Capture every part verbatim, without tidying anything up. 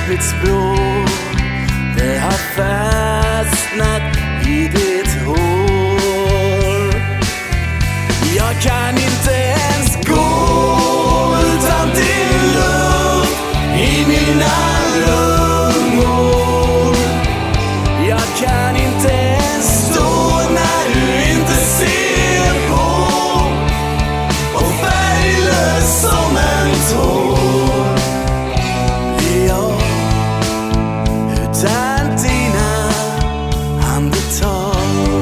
Örnsköldsbro, det har fastnat i ditt hår. Jag kan inte ens gå utan din luft i mina lungor. Jag kan inte ens stå när du inte ser på, och färglös som en tår. Jag utan dina andetag.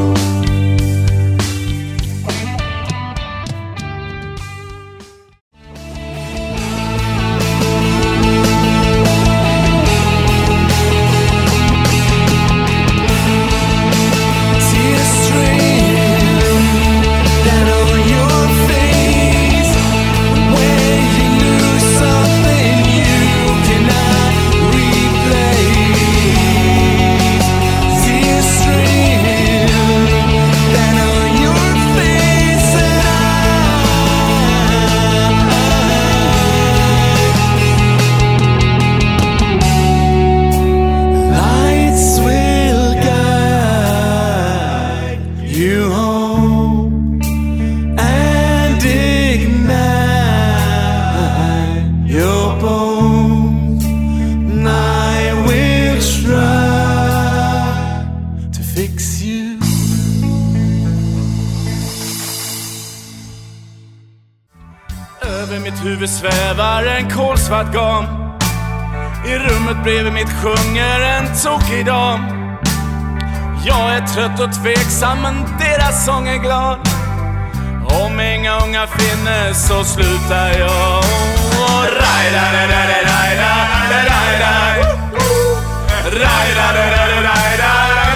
Över mitt huvud svävar en kolsvart gam. I rummet bredvid mitt sjunger en tokig dam. Jag är trött och tveksam, men deras sång är glad. Om inga unga finnes så slutar jag. Rajda, rajda, rajda, rajda, rajda, rajda, rajda.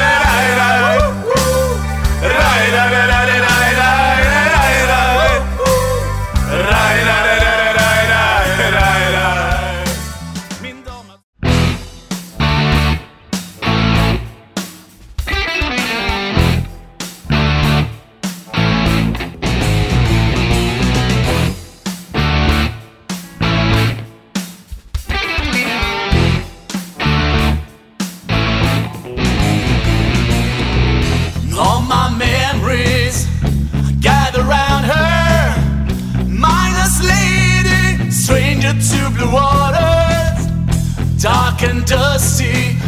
All my memories gather round her, mindless lady, stranger to blue waters, dark and dusty,